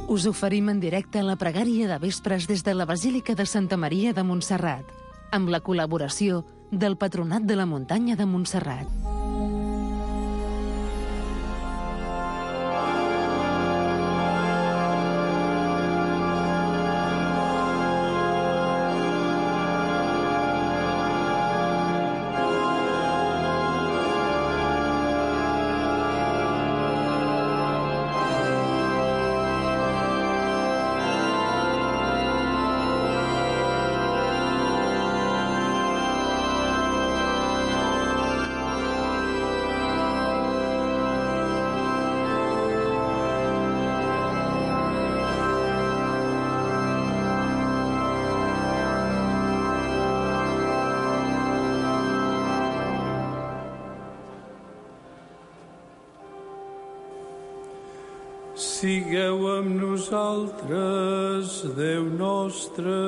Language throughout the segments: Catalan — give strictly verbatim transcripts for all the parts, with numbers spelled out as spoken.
Us oferim en directe la pregària de vespres des de la Basílica de Santa Maria de Montserrat, amb la col·laboració del Patronat de la Muntanya de Montserrat. Sigueu amb nosaltres, Déu nostre.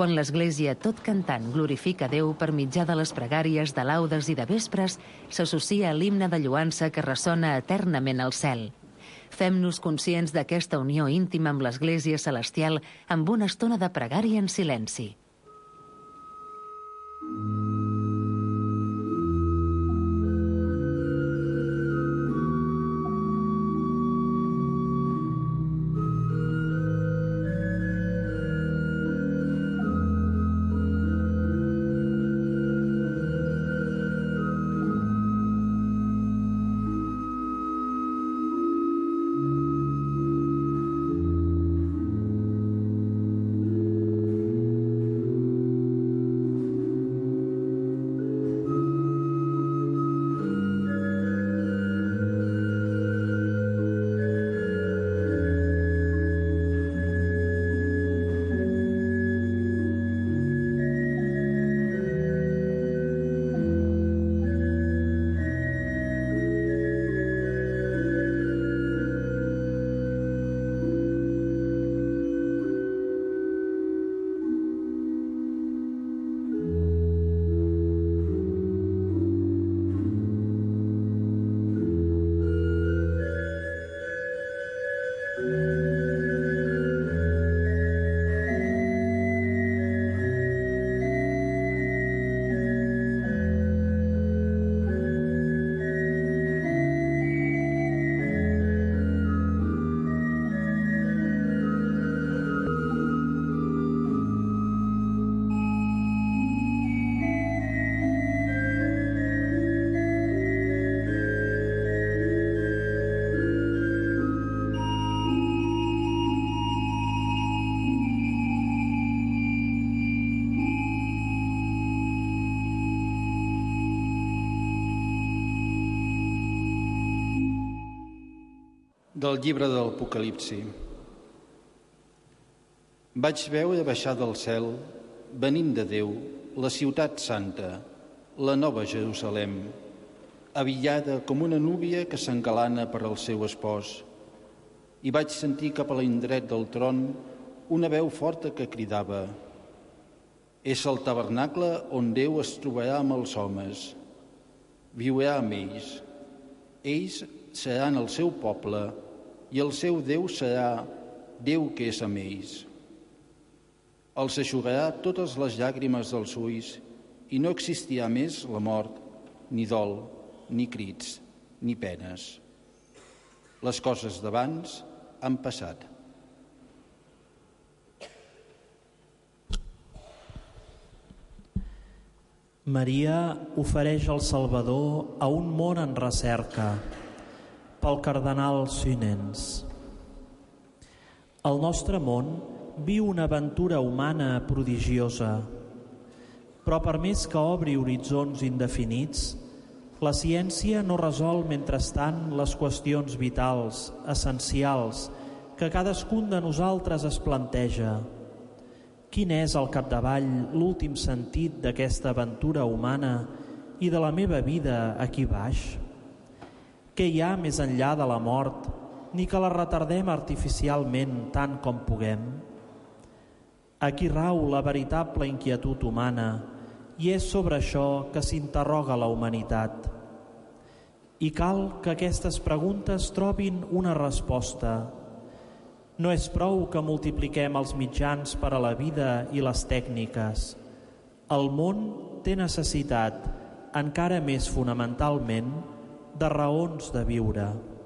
Quan l'Església, tot cantant, glorifica Déu per mitjà de les pregàries de laudes i de vespres, s'associa a l'himne de lloança que ressona eternament al cel. Fem-nos conscients d'aquesta unió íntima amb l'Església celestial amb una estona de pregària en silenci. Del llibre de l'Apocalipsi. Vaig veure baixar del cel, venint de Déu, la ciutat santa, la nova Jerusalem, avillada com una núvia que s'engalana per al seu espòs. I vaig sentir cap a l'indret del tron una veu forta que cridava: és el tabernacle on Déu es trobarà amb els homes. Viurà amb ells. Ells seran el seu poble i el seu Déu serà Déu que és amb ells. Els eixugarà totes les llàgrimes dels ulls i no existirà més la mort, ni dol, ni crits, ni penes. Les coses d'abans han passat. Maria ofereix el Salvador a un món en recerca, pel cardenal Sünens. El nostre món viu una aventura humana prodigiosa, però per més que obri horitzons indefinits, la ciència no resol mentrestant les qüestions vitals, essencials, que cadascun de nosaltres es planteja. Quin és al capdavall l'últim sentit d'aquesta aventura humana i de la meva vida aquí baix? Què hi ha més enllà de la mort, ni que la retardem artificialment tant com puguem? Aquí rau la veritable inquietud humana, i és sobre això que s'interroga la humanitat. I cal que aquestes preguntes trobin una resposta. No és prou que multipliquem els mitjans per a la vida i les tècniques. El món té necessitat, encara més fonamentalment, de raons de viure.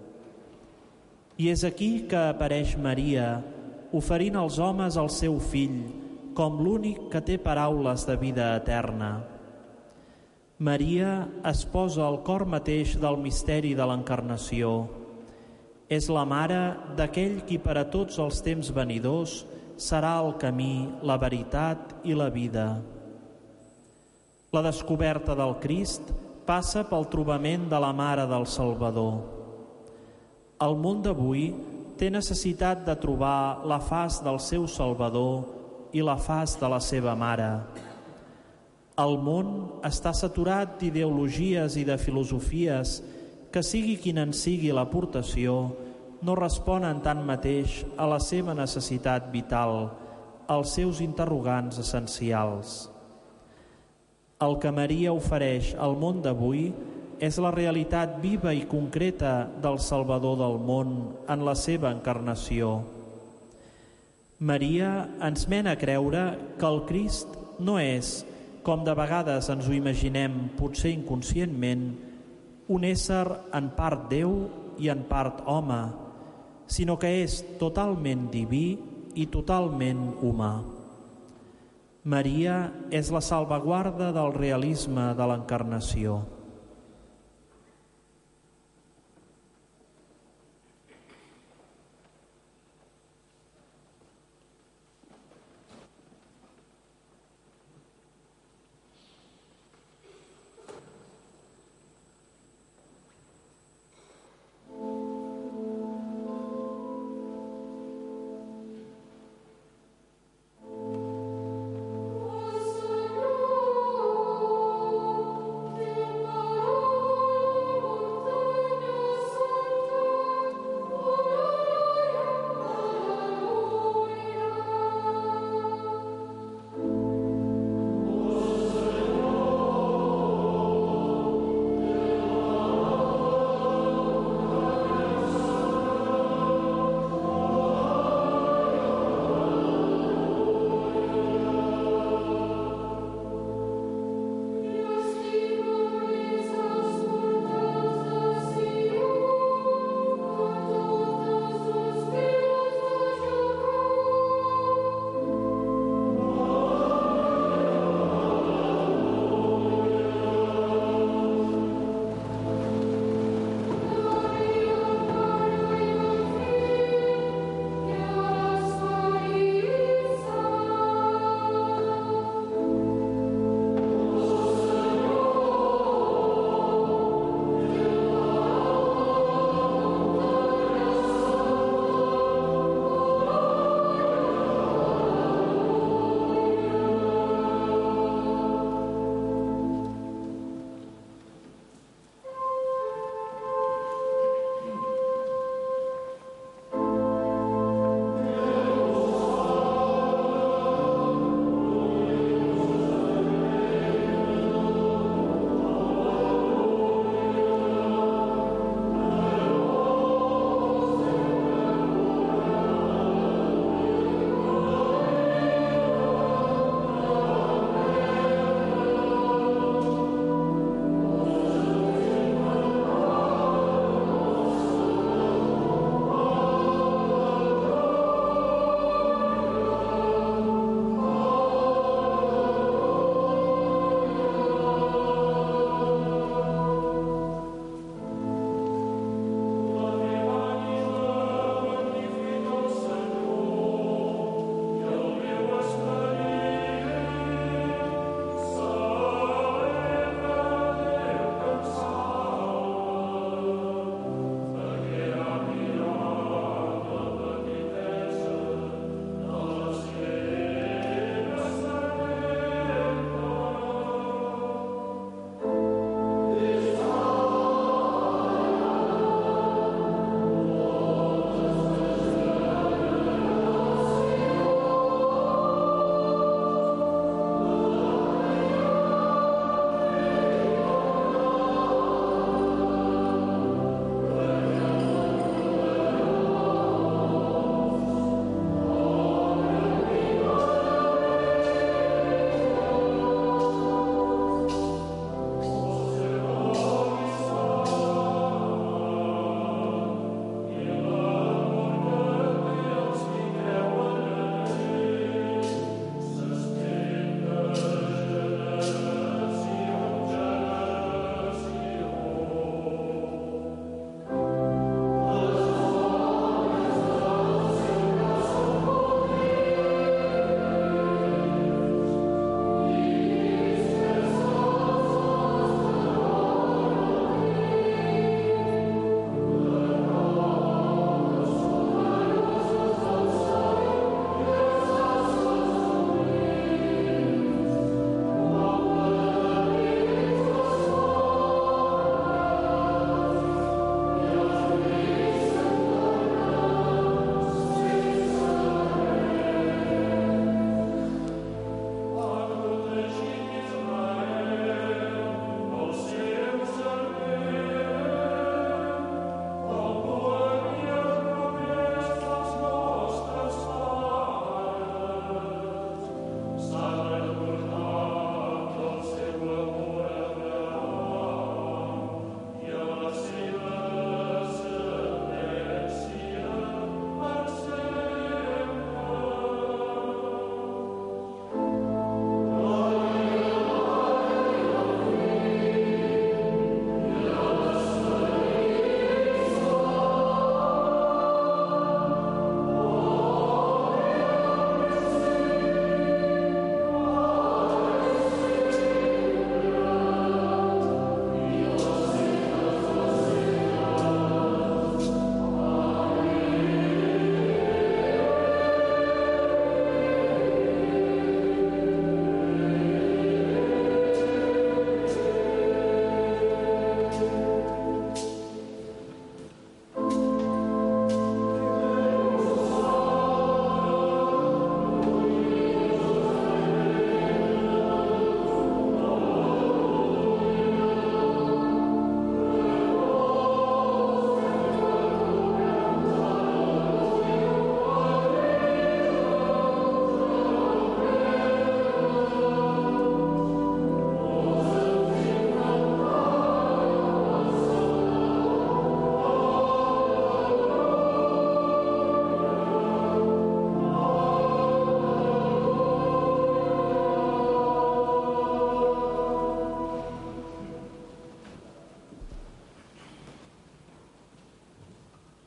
I és aquí que apareix Maria, oferint als homes el seu fill com l'únic que té paraules de vida eterna. Maria es posa al cor mateix del misteri de l'encarnació. És la mare d'aquell qui per a tots els temps venidors serà el camí, la veritat i la vida. La descoberta del Crist passa pel trobament de la Mare del Salvador. El món d'avui té necessitat de trobar la faç del seu Salvador i la faç de la seva Mare. El món està saturat d'ideologies i de filosofies que, sigui quina en sigui l'aportació, no responen tanmateix a la seva necessitat vital, els seus interrogants essencials. El que Maria ofereix al món d'avui és la realitat viva i concreta del Salvador del món en la seva encarnació. Maria ens mena a creure que el Crist no és, com de vegades ens ho imaginem, potser inconscientment, un ésser en part Déu i en part home, sinó que és totalment diví i totalment humà. Maria és la salvaguarda del realisme de l'encarnació.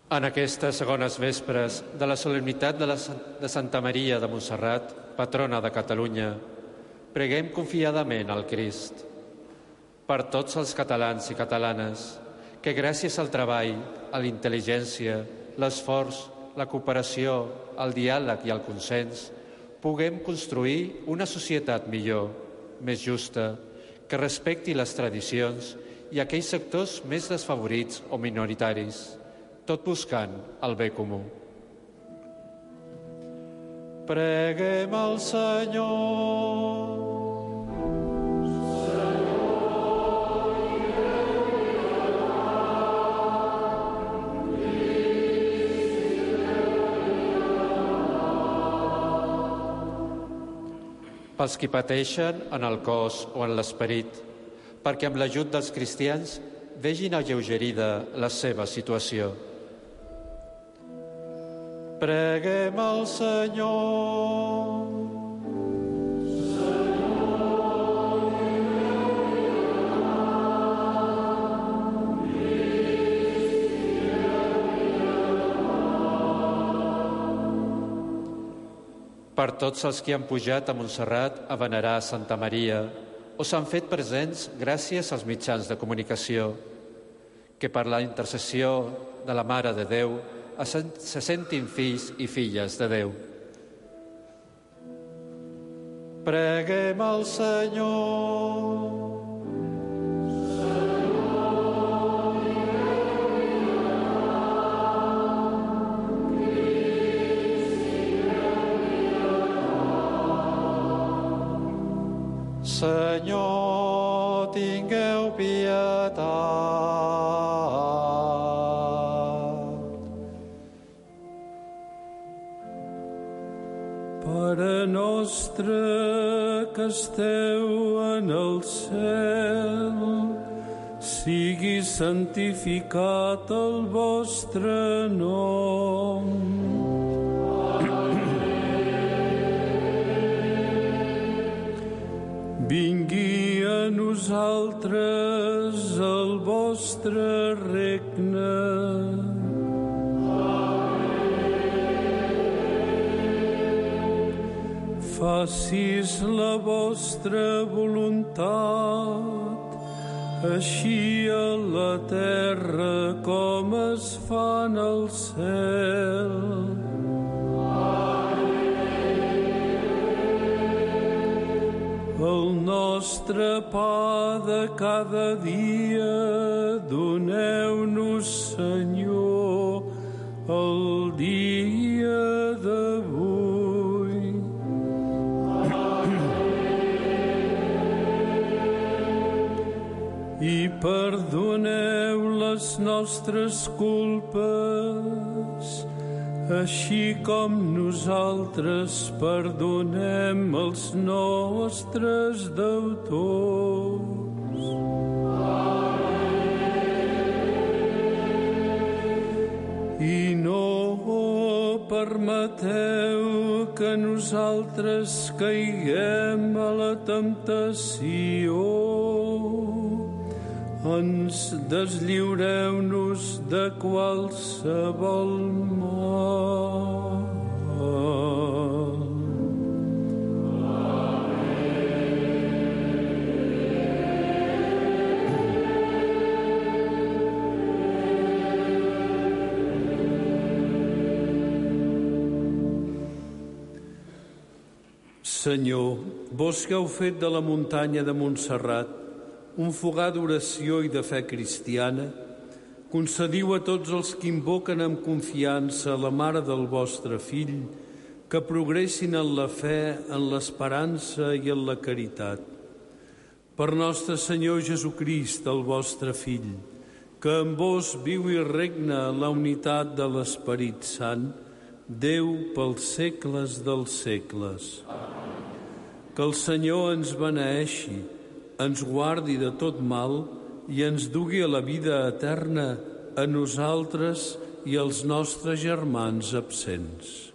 En aquestes segones vespres de la solemnitat de, la, de Santa Maria de Montserrat, patrona de Catalunya, preguem confiadament al Crist per tots els catalans i catalanes que gràcies al treball, a la intel·ligència, l'esforç, la cooperació, el diàleg i el consens, puguem construir una societat millor, més justa, que respecti les tradicions i aquells sectors més desfavorits o minoritaris, tot buscant el bé comú. Preguem al Senyor. Pels qui pateixen en el cos o en l'esperit, perquè amb l'ajut dels cristians vegin alleugerida la seva situació. Preguem al Senyor. Per tots els que han pujat a Montserrat a venerar Santa Maria o s'han fet presents gràcies als mitjans de comunicació, que per la intercessió de la Mare de Déu se sentin fills i filles de Déu. Preguem al Senyor. Senyor, tingueu pietat. Pare nostre que esteu en el cel, sigui santificat el vostre nom. Vingui a nosaltres el vostre regne. Facis la vostra voluntat, així a la terra com es fa en el cel. El nostre pa de cada dia doneu-nos, Senyor, el dia d'avui. I perdoneu les nostres culpes, així com nosaltres perdonem els nostres deutors. I no permeteu que nosaltres caiguem a la temptació. Ens deslliureu-nos de qualsevol mal. Senyor, vos que heu fet de la muntanya de Montserrat un fogar d'oració i de fe cristiana, concediu a tots els que invoquen amb confiança la Mare del vostre Fill que progressin en la fe, en l'esperança i en la caritat. Per nostre Senyor Jesucrist, el vostre Fill, que amb vos viu i regna la unitat de l'Esperit Sant, Déu pels segles dels segles. Que el Senyor ens beneeixi, ens guardi de tot mal i ens dugui a la vida eterna a nosaltres i als nostres germans absents.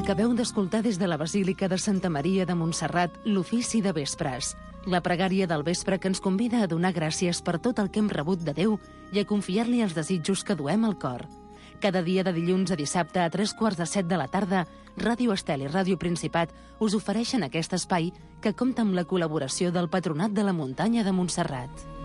Acabeu d'escoltar des de la Basílica de Santa Maria de Montserrat l'ofici de vespres, la pregària del vespre que ens convida a donar gràcies per tot el que hem rebut de Déu i a confiar-li els desitjos que duem al cor. Cada dia de dilluns a dissabte a tres quarts de set de la tarda, Ràdio Estel i Ràdio Principat us ofereixen aquest espai que compta amb la col·laboració del Patronat de la Muntanya de Montserrat.